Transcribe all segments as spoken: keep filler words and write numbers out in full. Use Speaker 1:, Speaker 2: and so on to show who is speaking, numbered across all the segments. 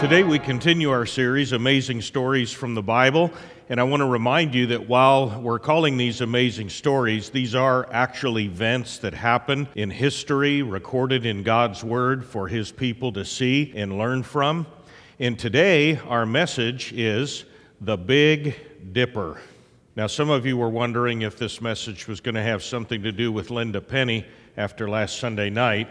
Speaker 1: Today we continue our series, Amazing Stories from the Bible, and I want to remind you that while we're calling these amazing stories, these are actual events that happen in history, recorded in God's Word for His people to see and learn from. And today our message is the Big Dipper. Now some of you were wondering if this message was going to have something to do with Linda Penny after last Sunday night.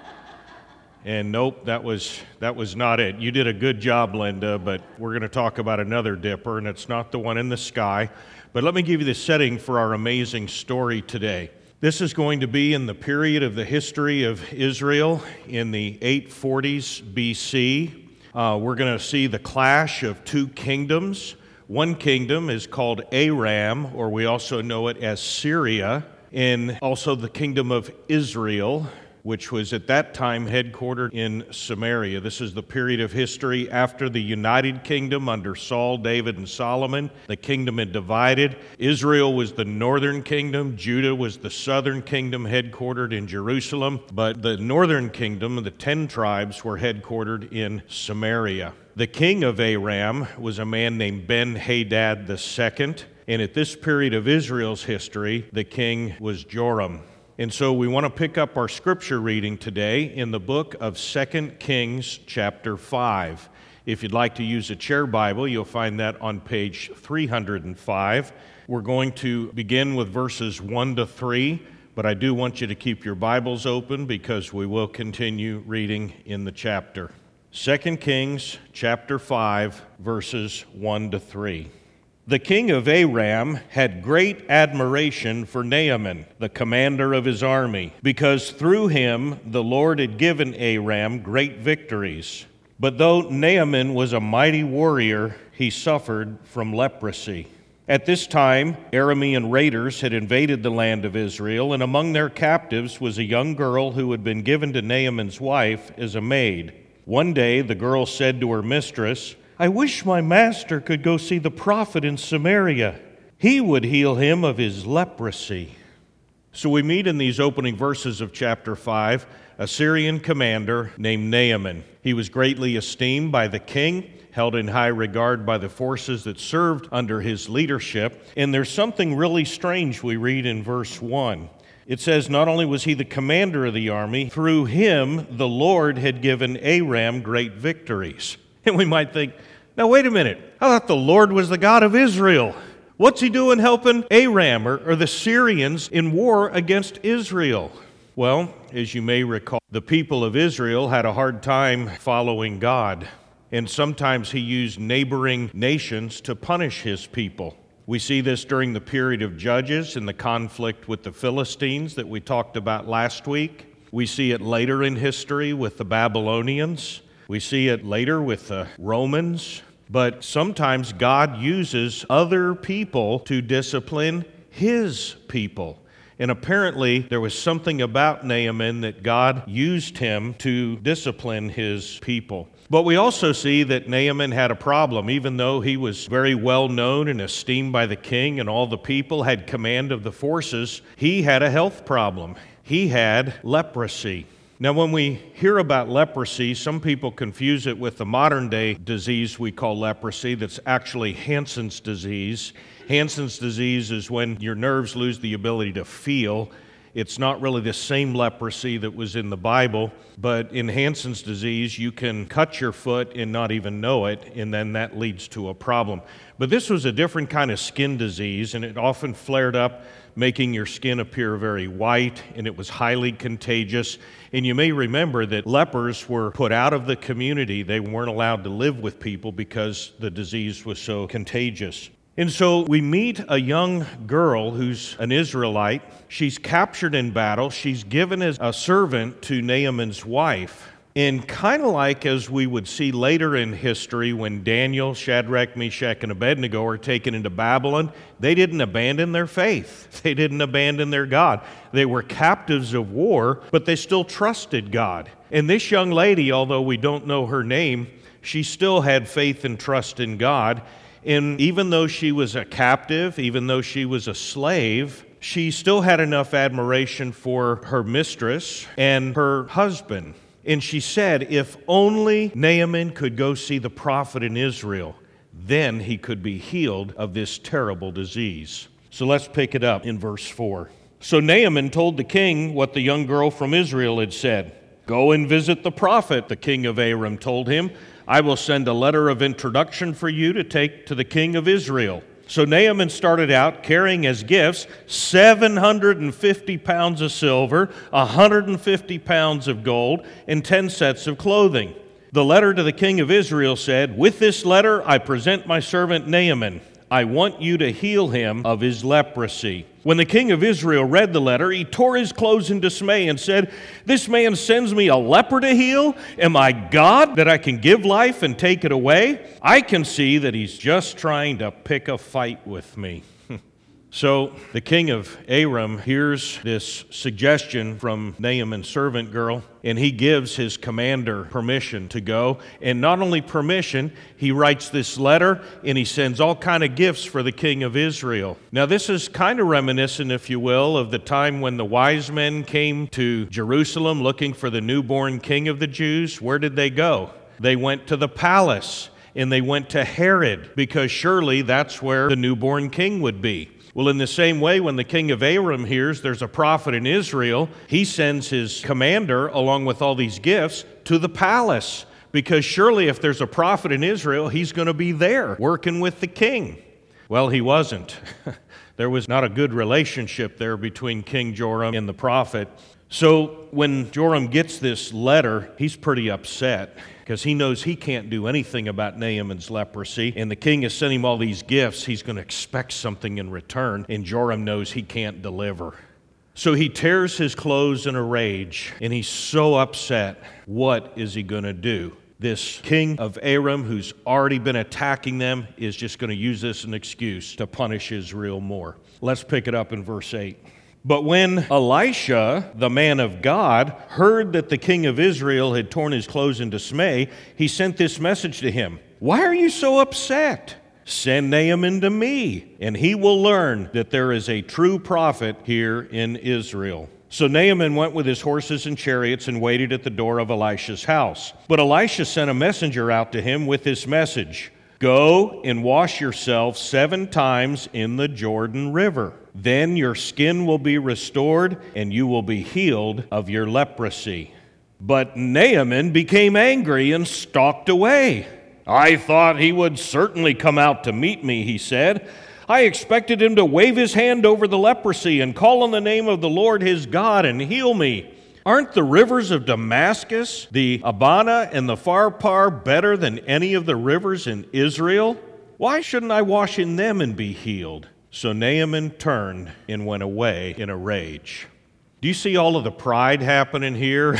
Speaker 1: And nope, that was that was not it. You did a good job, Linda, but we're going to talk about another dipper, and it's not the one in the sky. But let me give you the setting for our amazing story today. This is going to be in the period of the history of Israel in the eight forties B C. Uh, we're going to see the clash of two kingdoms. One kingdom is called Aram, or we also know it as Syria, and also the kingdom of Israel, which was at that time headquartered in Samaria. This is the period of history after the United Kingdom under Saul, David, and Solomon. The kingdom had divided. Israel was the northern kingdom. Judah was the southern kingdom headquartered in Jerusalem. But the northern kingdom, the ten tribes, were headquartered in Samaria. The king of Aram was a man named Ben-Hadad the Second. And at this period of Israel's history, the king was Joram. And so we want to pick up our scripture reading today in the book of Second Kings chapter five. If you'd like to use a chair Bible, you'll find that on page three hundred five. We're going to begin with verses one to three, but I do want you to keep your Bibles open because we will continue reading in the chapter. Second Kings chapter five, verses one to three. The king of Aram had great admiration for Naaman, the commander of his army, because through him the Lord had given Aram great victories. But though Naaman was a mighty warrior, he suffered from leprosy. At this time, Aramean raiders had invaded the land of Israel, and among their captives was a young girl who had been given to Naaman's wife as a maid. One day the girl said to her mistress, "I wish my master could go see the prophet in Samaria. He would heal him of his leprosy." So we meet in these opening verses of chapter five a Syrian commander named Naaman. He was greatly esteemed by the king, held in high regard by the forces that served under his leadership. And there's something really strange we read in verse one. It says, not only was he the commander of the army, through him the Lord had given Aram great victories. And we might think, now wait a minute, I thought the Lord was the God of Israel. What's he doing helping Aram or, or the Syrians in war against Israel? Well, as you may recall, the people of Israel had a hard time following God. And sometimes he used neighboring nations to punish his people. We see this during the period of Judges in the conflict with the Philistines that we talked about last week. We see it later in history with the Babylonians. We see it later with the Romans, but sometimes God uses other people to discipline His people. And apparently there was something about Naaman that God used him to discipline His people. But we also see that Naaman had a problem. Even though he was very well known and esteemed by the king and all the people, had command of the forces, he had a health problem. He had leprosy. Now, when we hear about leprosy, some people confuse it with the modern-day disease we call leprosy that's actually Hansen's disease. Hansen's disease is when your nerves lose the ability to feel. It's not really the same leprosy that was in the Bible, but in Hansen's disease, you can cut your foot and not even know it, and then that leads to a problem. But this was a different kind of skin disease, and it often flared up, making your skin appear very white, and it was highly contagious. And you may remember that lepers were put out of the community. They weren't allowed to live with people because the disease was so contagious. And so we meet a young girl who's an Israelite. She's captured in battle. She's given as a servant to Naaman's wife. And kind of like as we would see later in history when Daniel, Shadrach, Meshach, and Abednego are taken into Babylon, they didn't abandon their faith. They didn't abandon their God. They were captives of war, but they still trusted God. And this young lady, although we don't know her name, she still had faith and trust in God. And even though she was a captive, even though she was a slave, she still had enough admiration for her mistress and her husband. And she said, if only Naaman could go see the prophet in Israel, then he could be healed of this terrible disease. So let's pick it up in verse four. So Naaman told the king what the young girl from Israel had said. Go and visit the prophet, the king of Aram told him. I will send a letter of introduction for you to take to the king of Israel. So Naaman started out carrying as gifts seven hundred fifty pounds of silver, one hundred fifty pounds of gold, and ten sets of clothing. The letter to the king of Israel said, with this letter I present my servant Naaman. I want you to heal him of his leprosy. When the king of Israel read the letter, he tore his clothes in dismay and said, this man sends me a leper to heal? Am I God that I can give life and take it away? I can see that he's just trying to pick a fight with me. So the king of Aram hears this suggestion from Naaman's servant girl, and he gives his commander permission to go. And not only permission, he writes this letter, and he sends all kind of gifts for the king of Israel. Now this is kind of reminiscent, if you will, of the time when the wise men came to Jerusalem looking for the newborn king of the Jews. Where did they go? They went to the palace, and they went to Herod, because surely that's where the newborn king would be. Well, in the same way, when the king of Aram hears there's a prophet in Israel, he sends his commander, along with all these gifts, to the palace. Because surely if there's a prophet in Israel, he's going to be there working with the king. Well, he wasn't. There was not a good relationship there between King Joram and the prophet. So when Joram gets this letter, he's pretty upset, because he knows he can't do anything about Naaman's leprosy, and the king has sent him all these gifts. He's going to expect something in return, and Joram knows he can't deliver. So he tears his clothes in a rage, and he's so upset. What is he going to do? This king of Aram, who's already been attacking them, is just going to use this as an excuse to punish Israel more. Let's pick it up in verse eight. But when Elisha, the man of God, heard that the king of Israel had torn his clothes in dismay, he sent this message to him. Why are you so upset? Send Naaman to me, and he will learn that there is a true prophet here in Israel. So Naaman went with his horses and chariots and waited at the door of Elisha's house. But Elisha sent a messenger out to him with this message. Go and wash yourself seven times in the Jordan River. Then your skin will be restored, and you will be healed of your leprosy. But Naaman became angry and stalked away. I thought he would certainly come out to meet me, he said. I expected him to wave his hand over the leprosy and call on the name of the Lord his God and heal me. Aren't the rivers of Damascus, the Abana, and the Pharpar better than any of the rivers in Israel? Why shouldn't I wash in them and be healed? So Naaman turned and went away in a rage. Do you see all of the pride happening here?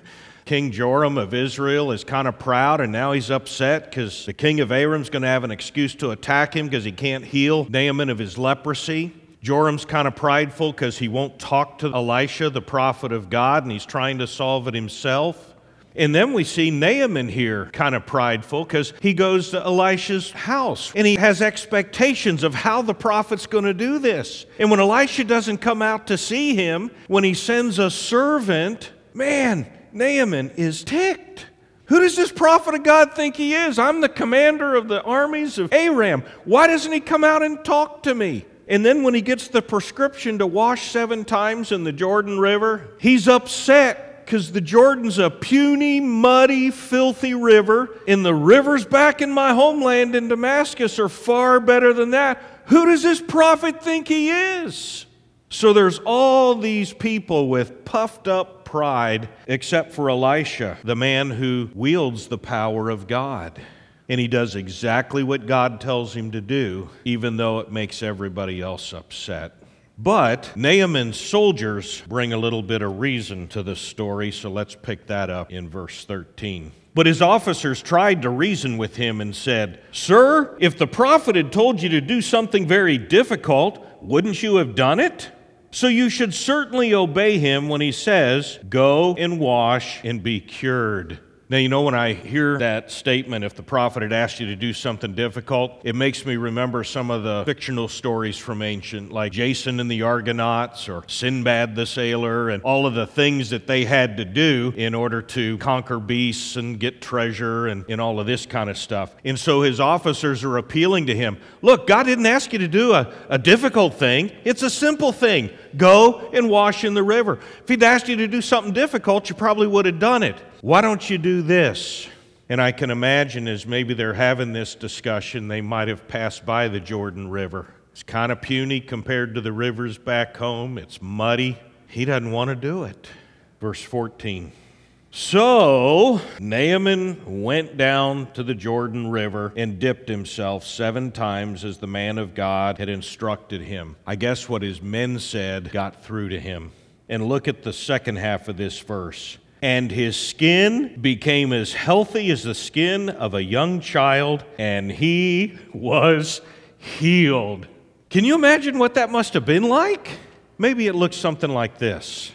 Speaker 1: King Joram of Israel is kind of proud, and now he's upset because the king of Aram's going to have an excuse to attack him because he can't heal Naaman of his leprosy. Joram's kind of prideful because he won't talk to Elisha, the prophet of God, and he's trying to solve it himself. And then we see Naaman here kind of prideful because he goes to Elisha's house and he has expectations of how the prophet's going to do this. And when Elisha doesn't come out to see him, when he sends a servant, man, Naaman is ticked. Who does this prophet of God think he is? I'm the commander of the armies of Aram. Why doesn't he come out and talk to me? And then when he gets the prescription to wash seven times in the Jordan River, he's upset because the Jordan's a puny, muddy, filthy river, and the rivers back in my homeland in Damascus are far better than that. Who does this prophet think he is? So there's all these people with puffed up pride, except for Elisha, the man who wields the power of God. And he does exactly what God tells him to do, even though it makes everybody else upset. But Naaman's soldiers bring a little bit of reason to this story, so let's pick that up in verse thirteen. But his officers tried to reason with him and said, Sir, if the prophet had told you to do something very difficult, wouldn't you have done it? So you should certainly obey him when he says, Go and wash and be cured. Now, you know, when I hear that statement, if the prophet had asked you to do something difficult, it makes me remember some of the fictional stories from ancient, like Jason and the Argonauts or Sinbad the Sailor, and all of the things that they had to do in order to conquer beasts and get treasure and, and all of this kind of stuff. And so his officers are appealing to him. Look, God didn't ask you to do a, a difficult thing. It's a simple thing. Go and wash in the river. If he'd asked you to do something difficult, you probably would have done it. Why don't you do this? And I can imagine as maybe they're having this discussion, they might have passed by the Jordan River. It's kind of puny compared to the rivers back home. It's muddy. He doesn't want to do it. Verse fourteen. So Naaman went down to the Jordan River and dipped himself seven times as the man of God had instructed him. I guess what his men said got through to him. And look at the second half of this verse. And his skin became as healthy as the skin of a young child, and he was healed. Can you imagine what that must have been like? Maybe it looks something like this.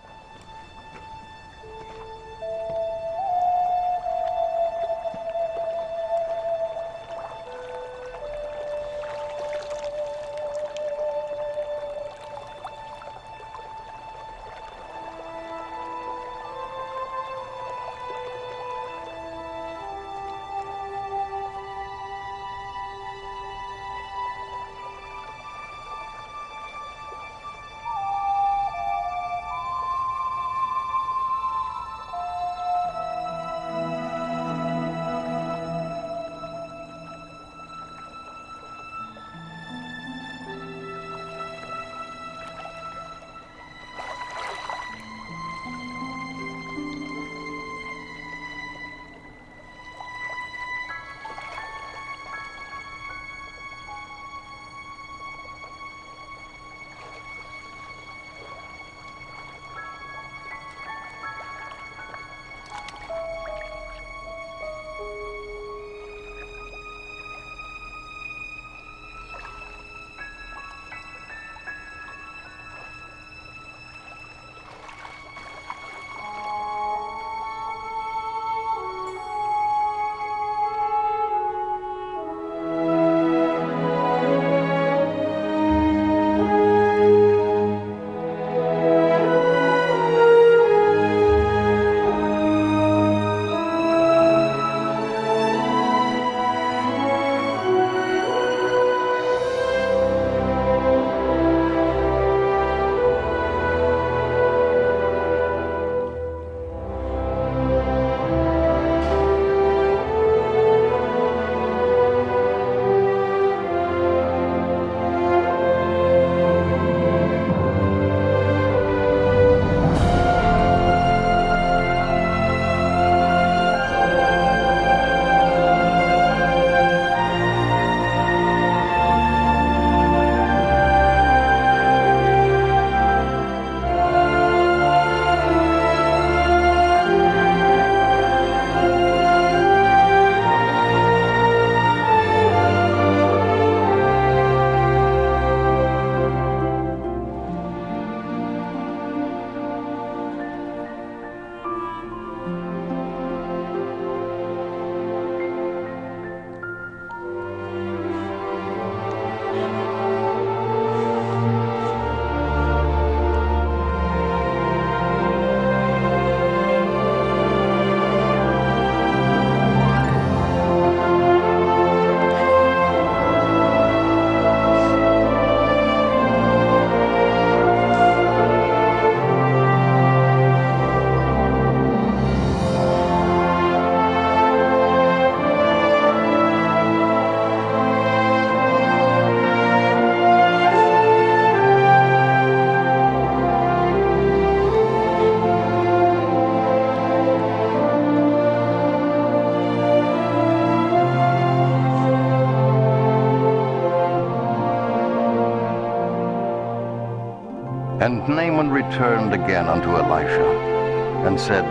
Speaker 2: And Naaman returned again unto Elisha, and said,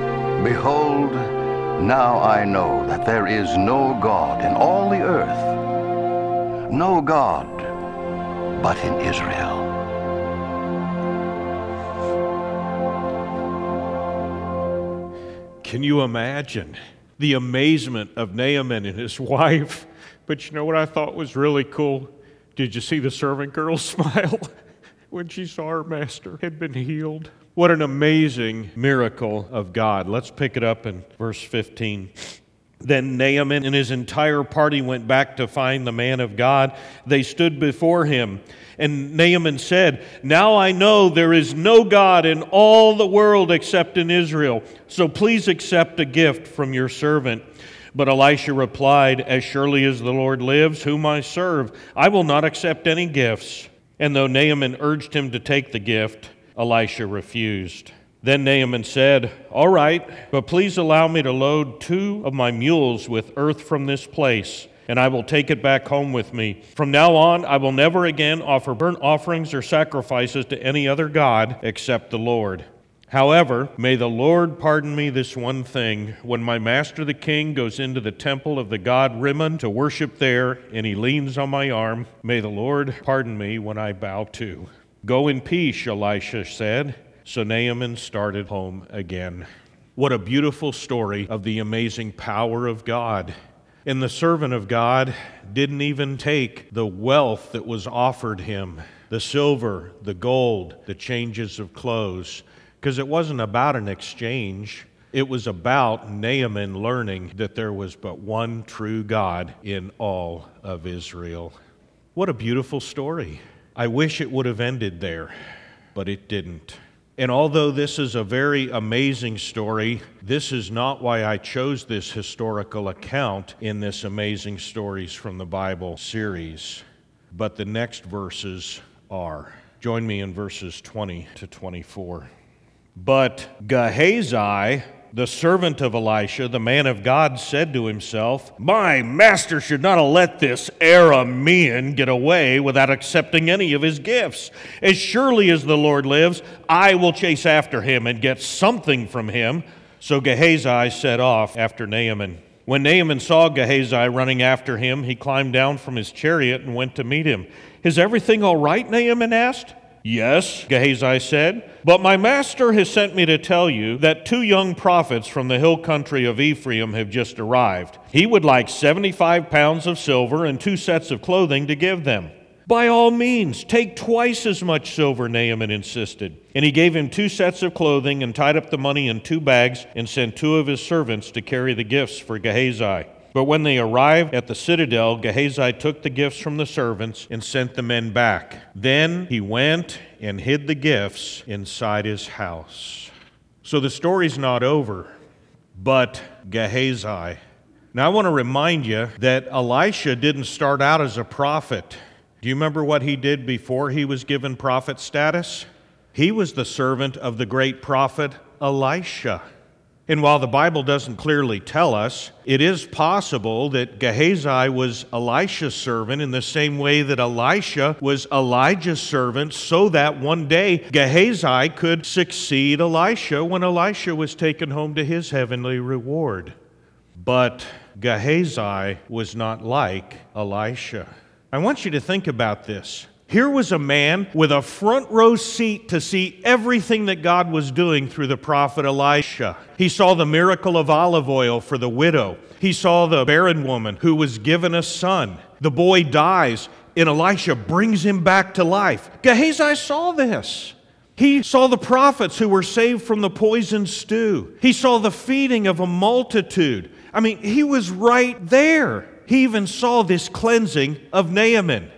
Speaker 2: Behold, now I know that there is no God in all the earth, no God but in Israel.
Speaker 1: can you imagine the amazement of Naaman and his wife? But you know what I thought was really cool? Did you see the servant girl smile when she saw her master had been healed? What an amazing miracle of God. Let's pick it up in verse fifteen. Then Naaman and his entire party went back to find the man of God. They stood before him, and Naaman said, "Now I know there is no God in all the world except in Israel, so please accept a gift from your servant." But Elisha replied, "As surely as the Lord lives, whom I serve, I will not accept any gifts." And though Naaman urged him to take the gift, Elisha refused. Then Naaman said, "All right, but please allow me to load two of my mules with earth from this place, and I will take it back home with me. From now on, I will never again offer burnt offerings or sacrifices to any other god except the Lord. However, may the Lord pardon me this one thing. When my master the king goes into the temple of the god Rimmon to worship there, and he leans on my arm, may the Lord pardon me when I bow too." "Go in peace," Elisha said. So Naaman started home again. What a beautiful story of the amazing power of God. And the servant of God didn't even take the wealth that was offered him, the silver, the gold, the changes of clothes, because it wasn't about an exchange. It was about Naaman learning that there was but one true God in all of Israel. What a beautiful story. I wish it would have ended there, but it didn't. And although this is a very amazing story, this is not why I chose this historical account in this Amazing Stories from the Bible series. But the next verses are. Join me in verses twenty to twenty-four. But Gehazi, the servant of Elisha, the man of God, said to himself, "My master should not have let this Aramean get away without accepting any of his gifts. As surely as the Lord lives, I will chase after him and get something from him." So Gehazi set off after Naaman. When Naaman saw Gehazi running after him, he climbed down from his chariot and went to meet him. "Is everything all right?" Naaman asked. "Yes," Gehazi said, "but my master has sent me to tell you that two young prophets from the hill country of Ephraim have just arrived. He would like seventy-five pounds of silver and two sets of clothing to give them." "By all means, take twice as much silver," Naaman insisted. And he gave him two sets of clothing and tied up the money in two bags and sent two of his servants to carry the gifts for Gehazi. But when they arrived at the citadel, Gehazi took the gifts from the servants and sent the men back. Then he went and hid the gifts inside his house. So the story's not over, but Gehazi. Now I want to remind you that Elisha didn't start out as a prophet. Do you remember what he did before he was given prophet status? He was the servant of the great prophet Elisha. And while the Bible doesn't clearly tell us, it is possible that Gehazi was Elisha's servant in the same way that Elisha was Elijah's servant, so that one day Gehazi could succeed Elisha when Elisha was taken home to his heavenly reward. But Gehazi was not like Elisha. I want you to think about this. Here was a man with a front row seat to see everything that God was doing through the prophet Elisha. He saw the miracle of olive oil for the widow. He saw the barren woman who was given a son. The boy dies, and Elisha brings him back to life. Gehazi saw this. He saw the prophets who were saved from the poisoned stew. He saw the feeding of a multitude. I mean, he was right there. He even saw this cleansing of Naaman.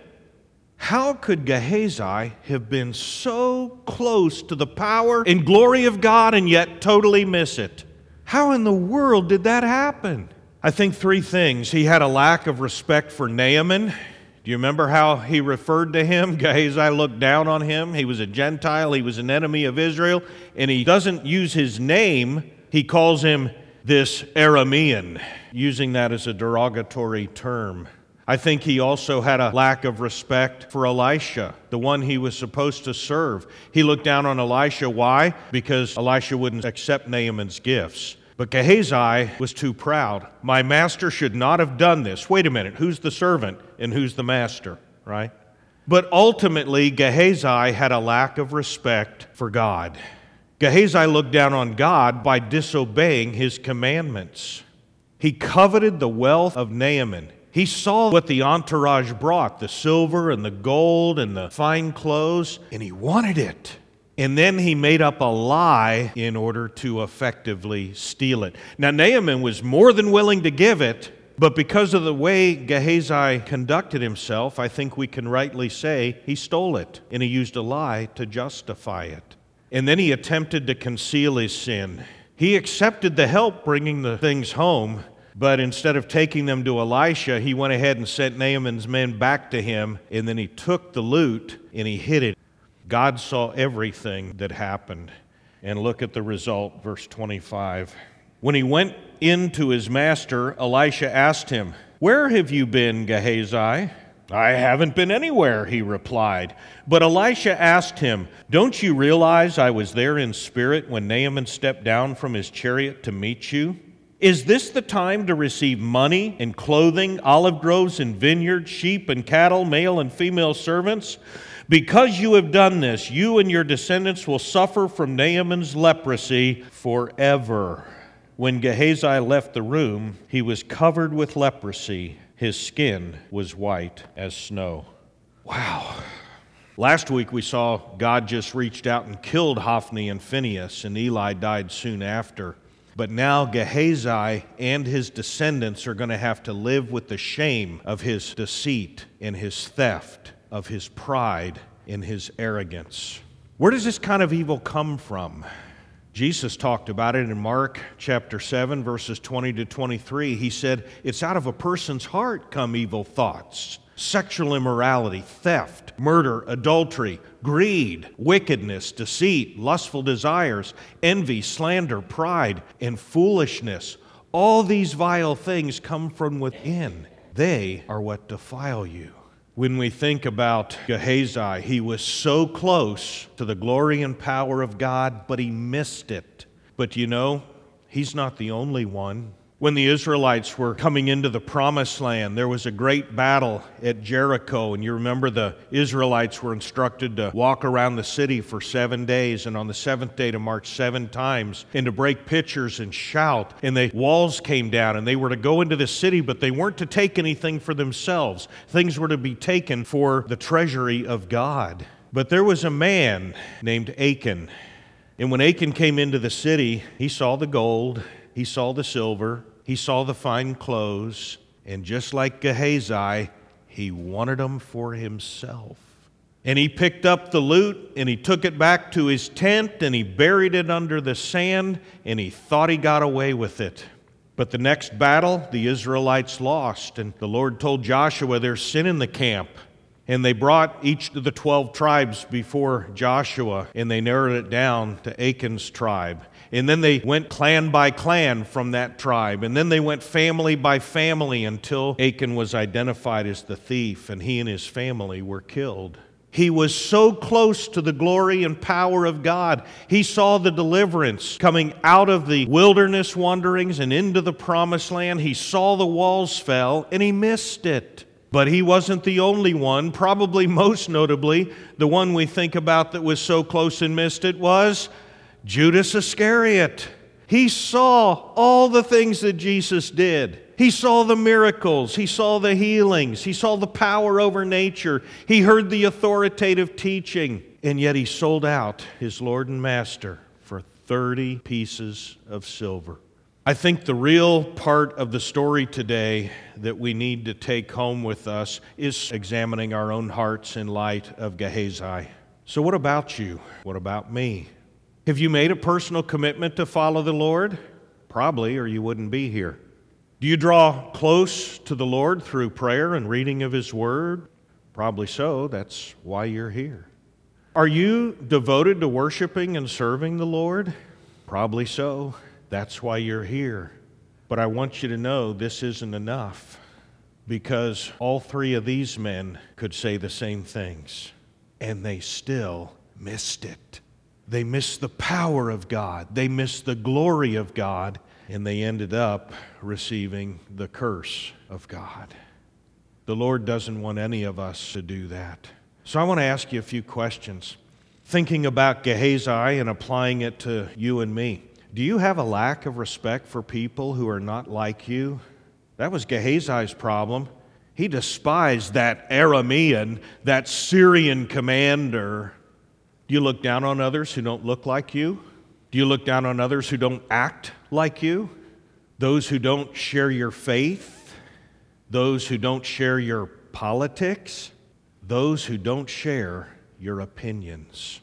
Speaker 1: How could Gehazi have been so close to the power and glory of God and yet totally miss it? How in the world did that happen? I think three things. He had a lack of respect for Naaman. Do you remember how he referred to him? Gehazi looked down on him. He was a Gentile. He was an enemy of Israel. And he doesn't use his name. He calls him this Aramean, using that as a derogatory term. I think he also had a lack of respect for Elisha, the one he was supposed to serve. He looked down on Elisha. Why? Because Elisha wouldn't accept Naaman's gifts. But Gehazi was too proud. My master should not have done this. Wait a minute, who's the servant and who's the master, right? But ultimately, Gehazi had a lack of respect for God. Gehazi looked down on God by disobeying his commandments. He coveted the wealth of Naaman. He saw what the entourage brought, the silver and the gold and the fine clothes, and he wanted it. And then he made up a lie in order to effectively steal it. Now, Naaman was more than willing to give it, but because of the way Gehazi conducted himself, I think we can rightly say he stole it, and he used a lie to justify it. And then he attempted to conceal his sin. He accepted the help bringing the things home, but instead of taking them to Elisha, he went ahead and sent Naaman's men back to him, and then he took the loot and he hid it. God saw everything that happened. And look at the result, verse twenty-five. When he went in to his master, Elisha asked him, "Where have you been, Gehazi?" "I haven't been anywhere," he replied. But Elisha asked him, "Don't you realize I was there in spirit when Naaman stepped down from his chariot to meet you? Is this the time to receive money and clothing, olive groves and vineyards, sheep and cattle, male and female servants? Because you have done this, you and your descendants will suffer from Naaman's leprosy forever." When Gehazi left the room, he was covered with leprosy. His skin was white as snow. Wow. Last week we saw God just reached out and killed Hophni and Phinehas, and Eli died soon after. But now Gehazi and his descendants are going to have to live with the shame of his deceit and his theft, of his pride and his arrogance. Where does this kind of evil come from? Jesus talked about it in Mark chapter seven, verses twenty to twenty-three. He said, it's out of a person's heart come evil thoughts, sexual immorality, theft, murder, adultery, greed, wickedness, deceit, lustful desires, envy, slander, pride, and foolishness. All these vile things come from within. They are what defile you. When we think about Gehazi, he was so close to the glory and power of God, but he missed it. But you know, he's not the only one. When the Israelites were coming into the Promised Land, there was a great battle at Jericho, and you remember the Israelites were instructed to walk around the city for seven days, and on the seventh day to march seven times, and to break pitchers and shout, and the walls came down, and they were to go into the city, but they weren't to take anything for themselves. Things were to be taken for the treasury of God. But there was a man named Achan, and when Achan came into the city, he saw the gold, he saw the silver, he saw the fine clothes, and just like Gehazi, he wanted them for himself. And he picked up the loot, and he took it back to his tent, and he buried it under the sand, and he thought he got away with it. But the next battle, the Israelites lost, and the Lord told Joshua, there's sin in the camp. And they brought each of the twelve tribes before Joshua, and they narrowed it down to Achan's tribe. And then they went clan by clan from that tribe. And then they went family by family until Achan was identified as the thief, and he and his family were killed. He was so close to the glory and power of God. He saw the deliverance coming out of the wilderness wanderings and into the Promised Land. He saw the walls fell, and he missed it. But he wasn't the only one. Probably most notably, the one we think about that was so close and missed it was Judas Iscariot. He saw all the things that Jesus did. He saw the miracles. He saw the healings. He saw the power over nature. He heard the authoritative teaching. And yet he sold out his Lord and Master for thirty pieces of silver. I think the real part of the story today that we need to take home with us is examining our own hearts in light of Gehazi. So what about you? What about me? Have you made a personal commitment to follow the Lord? Probably, or you wouldn't be here. Do you draw close to the Lord through prayer and reading of His Word? Probably so. That's why you're here. Are you devoted to worshiping and serving the Lord? Probably so. That's why you're here. But I want you to know this isn't enough, because all three of these men could say the same things, and they still missed it. They missed the power of God. They missed the glory of God, and they ended up receiving the curse of God. The Lord doesn't want any of us to do that. So I want to ask you a few questions. thinking about Gehazi and applying it to you and me. Do you have a lack of respect for people who are not like you? That was Gehazi's problem. He despised that Aramean, that Syrian commander. Do you look down on others who don't look like you? Do you look down on others who don't act like you? Those who don't share your faith? Those who don't share your politics? Those who don't share your opinions?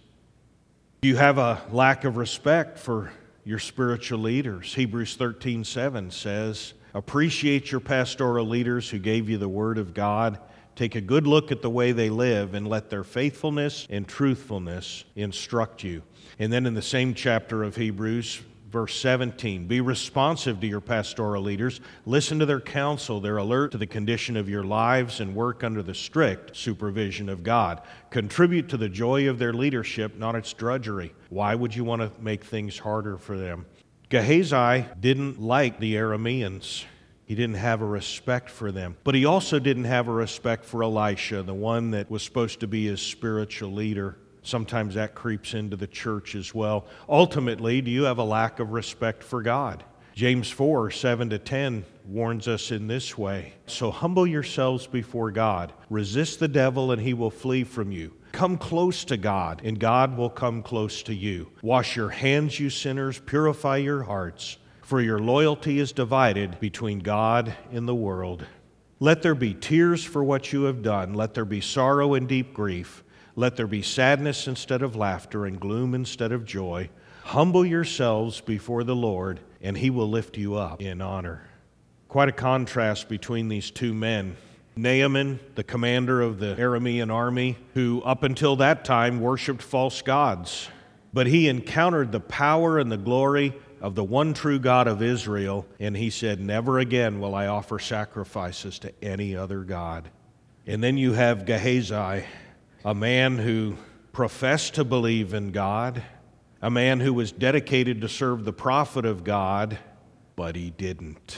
Speaker 1: Do you have a lack of respect for your spiritual leaders? Hebrews thirteen seven says, appreciate your pastoral leaders who gave you the Word of God. Take a good look at the way they live and let their faithfulness and truthfulness instruct you. And then in the same chapter of Hebrews, verse seventeen, be responsive to your pastoral leaders. Listen to their counsel. They're alert to the condition of your lives and work under the strict supervision of God. Contribute to the joy of their leadership, not its drudgery. Why would you want to make things harder for them? Gehazi didn't like the Arameans. He didn't have a respect for them. But he also didn't have a respect for Elisha, the one that was supposed to be his spiritual leader. Sometimes that creeps into the church as well. Ultimately, do you have a lack of respect for God? James four, seven to ten warns us in this way. So humble yourselves before God. Resist the devil and he will flee from you. Come close to God and God will come close to you. Wash your hands, you sinners. Purify your hearts. For your loyalty is divided between God and the world. Let there be tears for what you have done. Let there be sorrow and deep grief. Let there be sadness instead of laughter and gloom instead of joy. Humble yourselves before the Lord, and he will lift you up in honor. Quite a contrast between these two men. Naaman, the commander of the Aramean army, who up until that time worshiped false gods. But he encountered the power and the glory of the one true God of Israel, and he said, never again will I offer sacrifices to any other god. And then you have Gehazi, a man who professed to believe in God, a man who was dedicated to serve the prophet of God, but he didn't.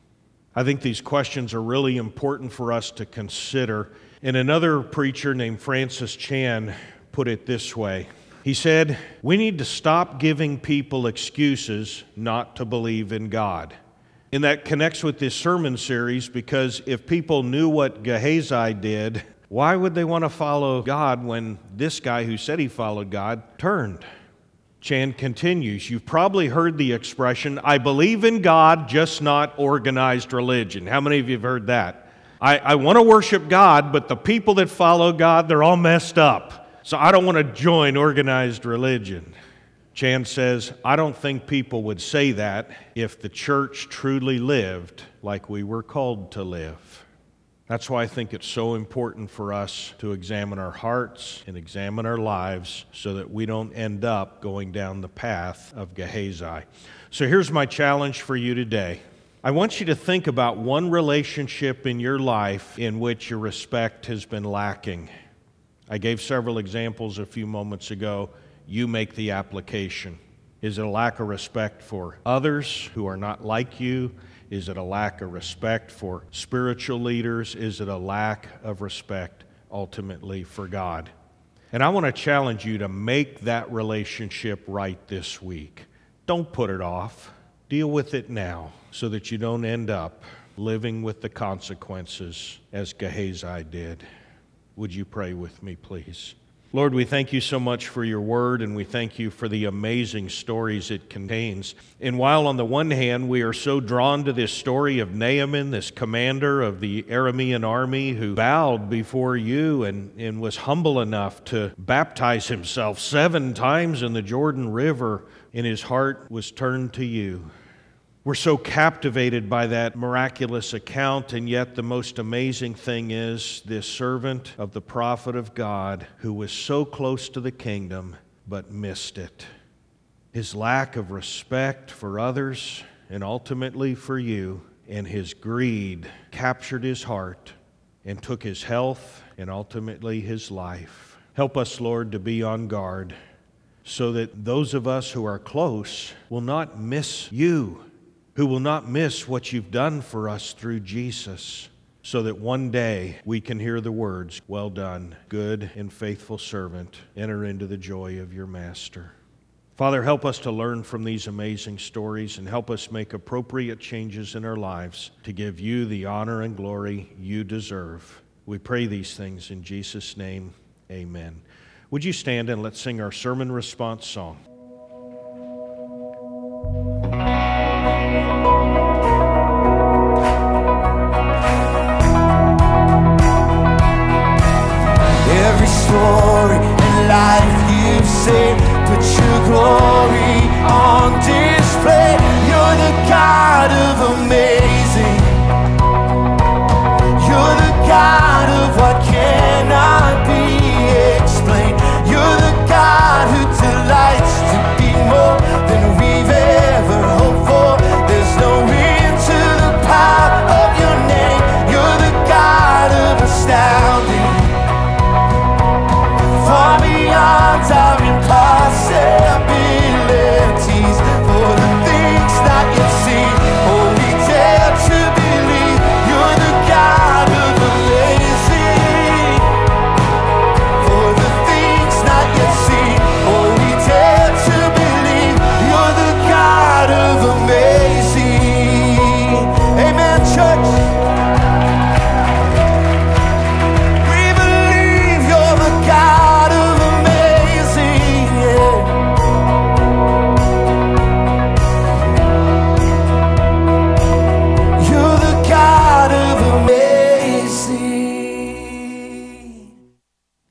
Speaker 1: I think these questions are really important for us to consider. And another preacher named Francis Chan put it this way. He said, we need to stop giving people excuses not to believe in God. And that connects with this sermon series because if people knew what Gehazi did, why would they want to follow God when this guy who said he followed God turned? Chan continues, you've probably heard the expression, I believe in God, just not organized religion. How many of you have heard that? I, I want to worship God, but the people that follow God, they're all messed up. So I don't want to join organized religion. Chan says, I don't think people would say that if the church truly lived like we were called to live. That's why I think it's so important for us to examine our hearts and examine our lives so that we don't end up going down the path of Gehazi. So here's my challenge for you today. I want you to think about one relationship in your life in which your respect has been lacking. I gave several examples a few moments ago. You make the application. Is it a lack of respect for others who are not like you? Is it a lack of respect for spiritual leaders? Is it a lack of respect ultimately for God? And I want to challenge you to make that relationship right this week. Don't put it off. Deal with it now so that you don't end up living with the consequences as Gehazi did. Would you pray with me, please? Lord, we thank you so much for your word, and we thank you for the amazing stories it contains. And while on the one hand we are so drawn to this story of Naaman, this commander of the Aramean army who bowed before you and, and was humble enough to baptize himself seven times in the Jordan River, and his heart was turned to you. We're so captivated by that miraculous account, and yet the most amazing thing is this servant of the prophet of God who was so close to the kingdom but missed it. His lack of respect for others and ultimately for you, and his greed captured his heart and took his health and ultimately his life. Help us, Lord, to be on guard so that those of us who are close will not miss you, who will not miss what you've done for us through Jesus, so that one day we can hear the words, "Well done, good and faithful servant. Enter into the joy of your master." Father, help us to learn from these amazing stories and help us make appropriate changes in our lives to give you the honor and glory you deserve. We pray these things in Jesus' name, amen. Would you stand and let's sing our sermon response song?
Speaker 3: Every storm